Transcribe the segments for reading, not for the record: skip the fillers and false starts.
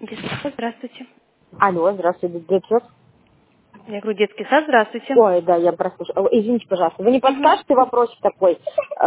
Детский сад, здравствуйте. Алло, здравствуйте, детский. Я говорю, детский сад, здравствуйте. Ой, да, я прослушала. Извините, пожалуйста, вы не подскажете вопросик такой?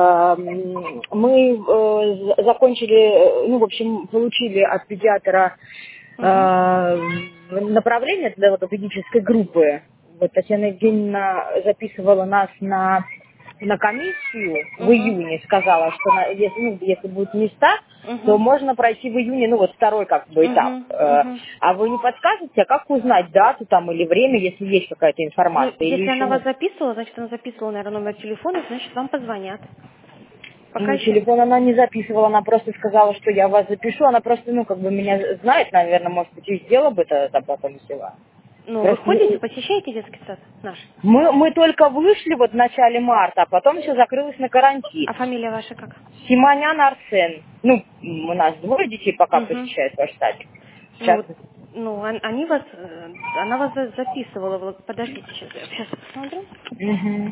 Мы закончили, в общем, получили от педиатра Мгм. направление для логопедической группы. Вот Татьяна Евгеньевна записывала нас на комиссию в Мгм. июне, сказала, что если будут места, то Мгм. можно пройти в июне, второй как бы этап. Мгм. Мгм. А вы не подскажете, а как узнать дату там или время, если есть какая-то Ну, информация, или если еще она вас нет? записывала, значит, она записывала, наверное, номер телефона, значит, вам позвонят. Пока еще... Телефон она не записывала, она просто сказала, что я вас запишу, она просто, меня знает, наверное, может быть, и сделала бы это потом взяла. Ну, вы Просто ходите, посещаете детский сад наш? мы только вышли в начале марта, а потом все закрылось на карантин. А фамилия ваша как? Симонян Арсен. У нас двое детей пока Угу. посещают ваш садик. Ну, Сейчас. вот, они вас, она вас записывала. Подождите, сейчас я посмотрю. Мгм.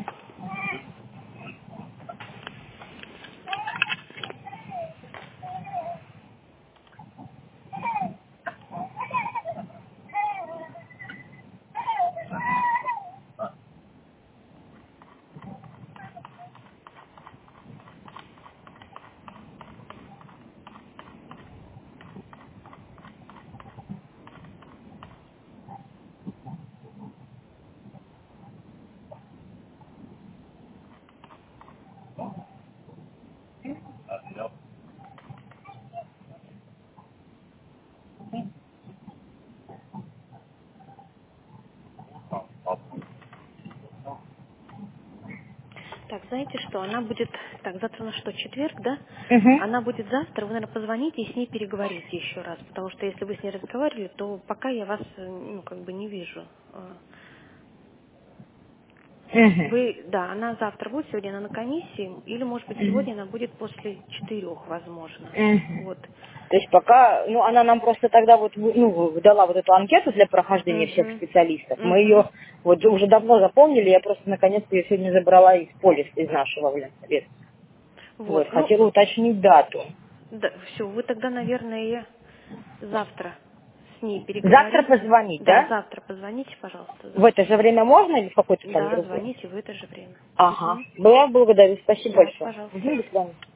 Так, знаете что, она будет, так, завтра у нас что, четверг, да? Мгм. Она будет завтра, вы, наверное, позвоните и с ней переговорите еще раз, потому что если вы с ней разговаривали, то пока я вас, не вижу. Мгм. Вы, да, она завтра будет, сегодня она на комиссии, или, может быть, Мгм. сегодня она будет после 4, возможно. Мгм. Вот. То есть пока, она нам просто тогда дала вот эту анкету для прохождения всех Угу. специалистов. Мы Угу. ее уже давно заполнили, я просто наконец-то ее сегодня забрала из полиса, из нашего совета. Вот, Хотела уточнить дату. да, все, вы тогда, наверное, завтра с ней Завтра переговорите. позвонить, Да, да? завтра позвоните, пожалуйста, В это завтра. же время можно или в какое-то там Да, другое? звоните в это же время. Ага. Мгм. Я благодарю. Спасибо Да, большое. пожалуйста. До свидания.